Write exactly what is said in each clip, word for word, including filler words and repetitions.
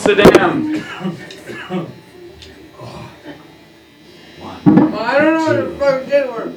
sit down. Well, I don't know what the fuck did work.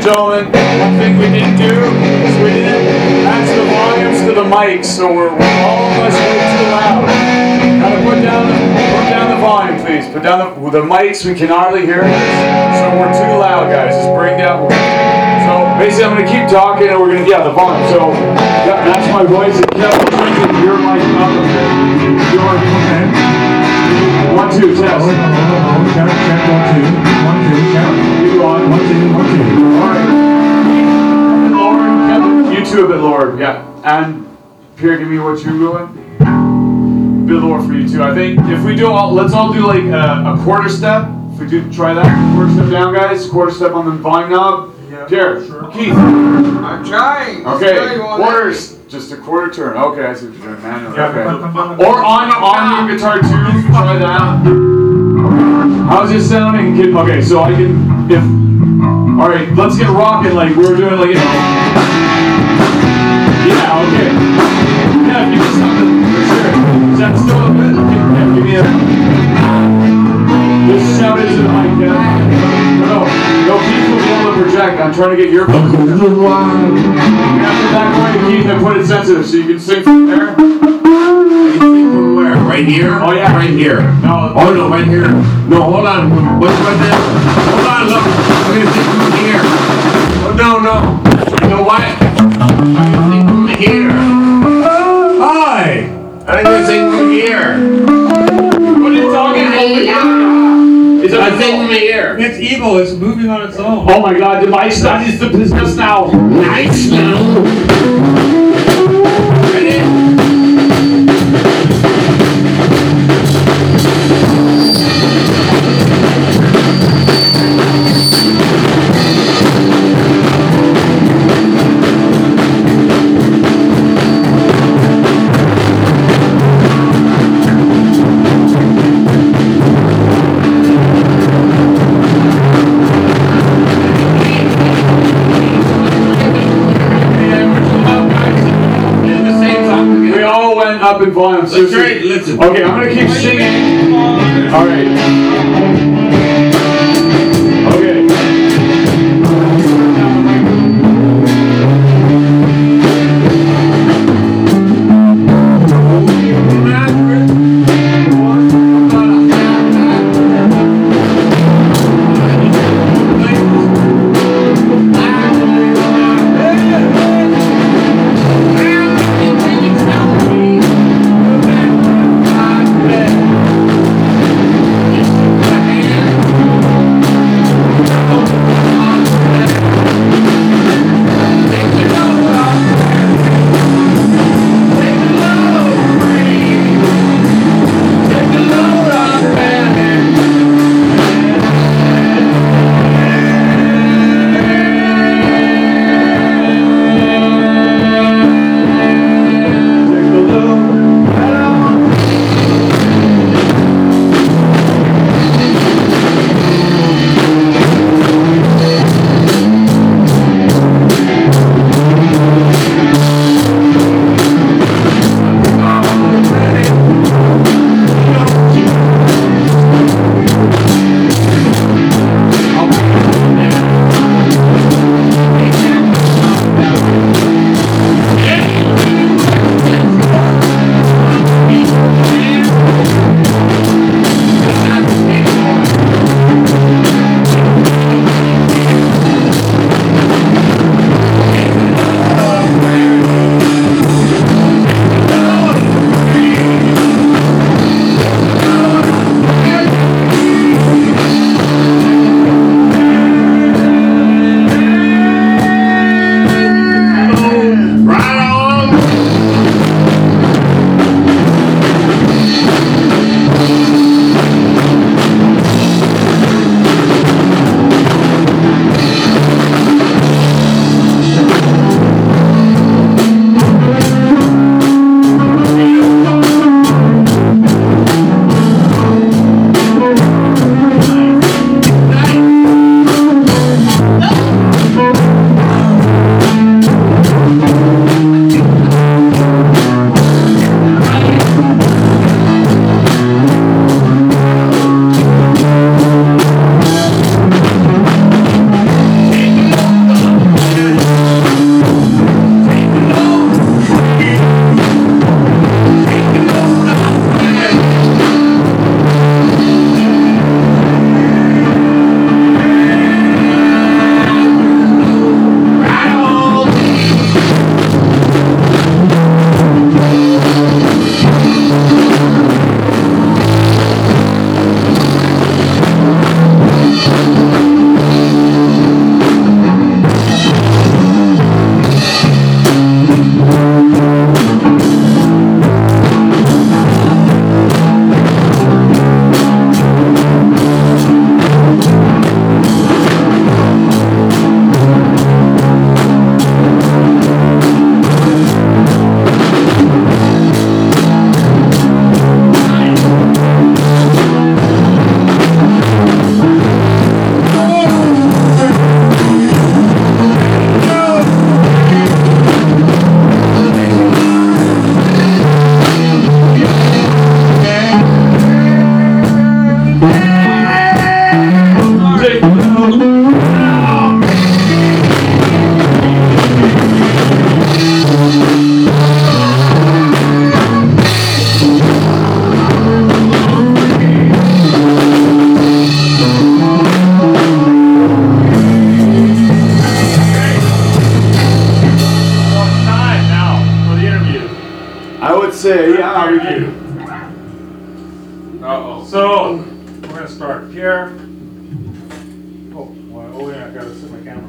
and gentlemen, one thing we didn't do is we didn't match the volumes to the mics, so we're, we're all of us way too loud. Gotta put down, put down the volume, please. Put down the, the mics, we can hardly hear this, so we're too loud, guys. Just bring down. So basically, I'm gonna keep talking, and we're gonna yeah the volume. So yeah, match my voice. And Kevin, your mic up. Your okay. One two test. Hold on, hold on, hold on. Check, check, one two, one two, check. You go on. One two, one two. All right. Lower, Kevin. You two a bit lower. Yeah. And Pierre, give me what you're doing. A bit lower for you too. I think if we do all, let's all do like a, a quarter step. If we do try that, quarter step down, guys. Quarter step on the volume knob. Yeah, Pierre, sure. Keith. I'm trying. Okay, quarters. Just a quarter turn. Okay, I see what you're doing manually. Yeah, Okay. come on, come on. Or on on your guitar too. Try that. How's it sounding? Kid? Okay, so I can if. All right, let's get rocking like we were doing like you know. Yeah. Okay. Yeah, give me something for sure. Is that still a bit? Yeah, give me a. Just shout into the mic, yeah. No, no, Keith will be able to project. I'm trying to get your. After that point, Keith, I put it sensitive so you can sing from there. From where? Right here? Oh yeah, Right here. No, Oh no, right here. No, hold on. What's right there? Hold on, look. I'm gonna sing from here. Oh no, no. You know what? I'm gonna sing from here. Hi! I'm gonna sing from here. what are you talking about? Is it I sing from here. It's evil, it's moving on its own. Oh my God, the mic studies the business now. Nice now. Ready? We all went up in volume. So Let's try it. Listen. okay, I'm gonna keep singing. All right. Okay. Yeah. say, yeah, we do. Uh-oh. So, we're gonna start. Pierre. Oh, well, oh yeah, I gotta set my camera.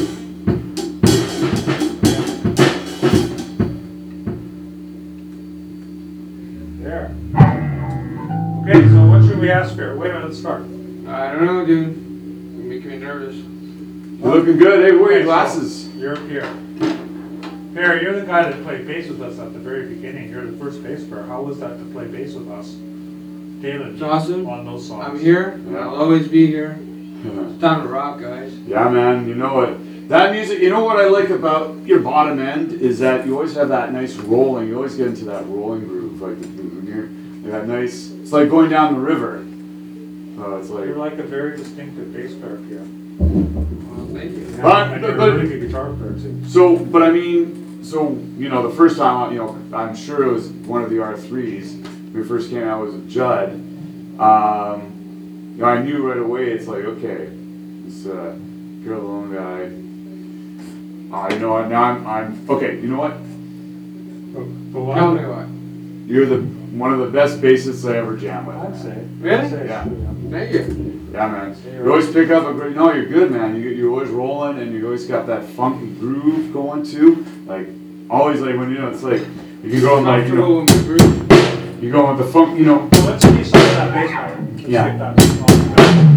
There. Okay, so what should we ask Pierre? Wait a minute, let's start. I don't know, dude. You're making me nervous. You're looking good. Hey, wear your glasses. You're Pierre. Pierre, you're the guy that played bass with us at the very beginning. You're the first bass player. How was that to play bass with us? David, It's awesome. on those songs. I'm here. Yeah. I'll always be here. Yeah. It's time to rock, guys. Yeah, man. You know what? That music, you know what I like about your bottom end is that you always have that nice rolling. You always get into that rolling groove, like when you're that nice. It's like going down the river. Uh, it's like. You're like a very distinctive bass player, Pierre. Well, thank you. And, But- and you're but- a really good guitar player too. So, but I mean, so you know, the first time, you know, I'm sure it was one of the R threes. When we first came out, it was a Judd. Um, you know, I knew right away. It's like, okay, this uh, Pierre Lalonde guy. I know. Now I'm. I'm okay. You know what? But, but what Tell me what. You're the one of the best bassists I ever jammed with. I'd say. Really? I'd say Yeah. it's true, Thank you. Yeah, man. You always pick up a great. No, you're good, man. You you're always rolling, and you always got that funky groove going too. Like always, like when you know, it's like you can go and like you know, Comfortable with my groove. you go with the funk. You know. Well, let's see some of that bass player. Let's Yeah. get that song back.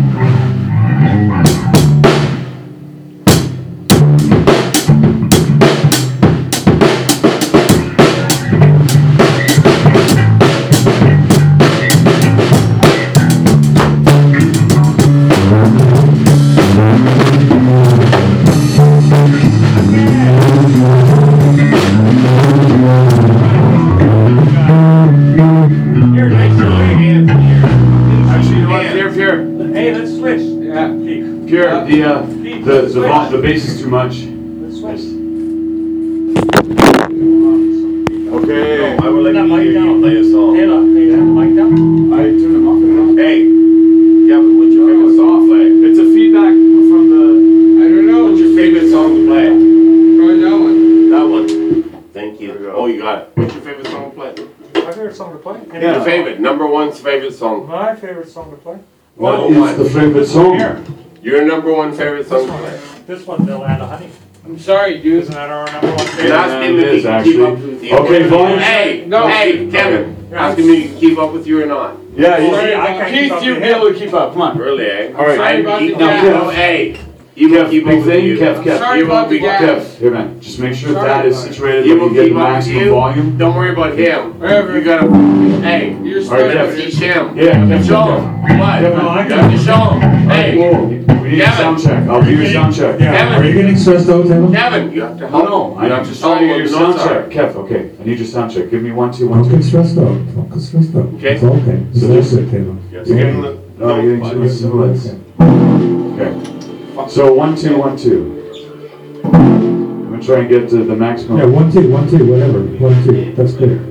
Here, next to me. Actually, you know what, Pierre, Pierre, Hey, let's switch. Yeah. Pete, Pierre, the uh, Pete, the let's the, switch. vo- the bass is too much. Let's switch. Okay. I would like That to mic hear down. you play a song. Hey, look, hey, turn the mic down. I turned them off. and Hey, Kevin, what's your favorite song to play? It's a feedback from the. I don't know. What's your favorite song to play? Try that one. That one. Thank There we you. go. Oh, you got it. What's your favorite song to play? My favorite song to play? Yeah. Your favorite, number one's favorite song. My favorite song to play? What Number is one. the favorite song? Here. Your number one favorite This song to one. play. This one, The Land of Honey. I'm sorry, dude. Isn't that our number one And favorite? asking it me is, to actually. keep up with you. Okay, volume. Hey, No. hey, Kevin. Yeah. Asking me to keep up with you or not? Yeah, you, Sorry, I can't keep Keith, up you'll with be him. able to keep up. Come on. Really, eh? All right. Sorry about he, the no, gas. no, hey. He will Kev, keep big up with thing. you. Kev, Kev. Sorry He will about the keep up- gas. Kev, here, man. Just make sure Sorry that is about it. situated He where will you get keep the up with maximum you. volume. Don't worry about him. Whatever. You gotta, hey. You're All right, starting Kev. with Teach it. him. Yeah, You have to Kev, show Kev. him. What? Kevin, I You have to show him. Hey, Whoa, we need a Kevin. sound check. I'll do your sound check. Yeah. Are you getting stressed out, Taylor? Kevin, you have to Oh help. no, You I'm have just to trying to show get your him sound notes are. check. Kev, okay. I need your sound check. Give me one, two, one, Don't two. get stressed out. Don't get stressed out. Okay. It's okay. It's So all just- good, Taylor. You're You're getting getting- the No, you're getting notes, too bud. much stimulus. Okay. Okay. So one, two, one, two. I'm gonna try and get to the maximum. Yeah, one, two, one, two, whatever. One, two. That's good.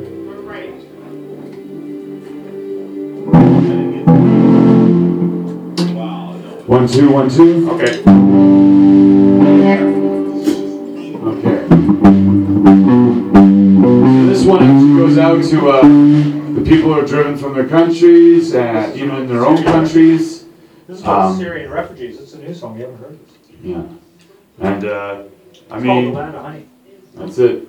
One, two, one, two. Okay. Okay. So this one actually goes out to uh, the people who are driven from their countries and even in their own countries. This is about Um, Syrian refugees. It's a new song. You haven't heard this. Yeah. And uh, I It's called The mean, Land of Honey. that's it.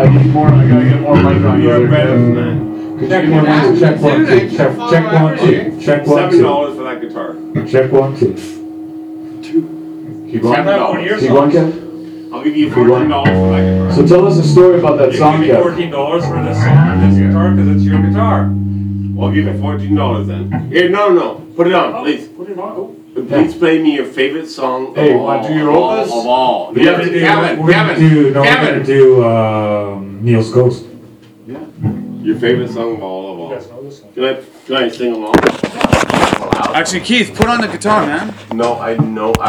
I need more, I gotta get more mic on you. You're there, better Kev. than that. Check one, two, check one, two, check, check one, two, check one, Seven two, dollars for that guitar. check one, two. Keep going. Seven dollars. Your Keep going, Kev. I'll give you fourteen dollars for that guitar. So tell us a story about that You song, give me Kev. fourteen dollars for this song, this guitar, cause it's your guitar. Well, I'll give you fourteen dollars then. Here, no, no, put it on, please. Put it on, oh. Please play me your favorite song of Hey, all. wanna do your of all, Opus? Of all. We have to do- Kevin, We're gonna Kevin, do, no, we're Kevin. gonna do, um, Neil's Ghost. Your favorite song of all of You all. guys know this one. Can I, can I sing along? Actually, Keith, put on the guitar, man. No, I know.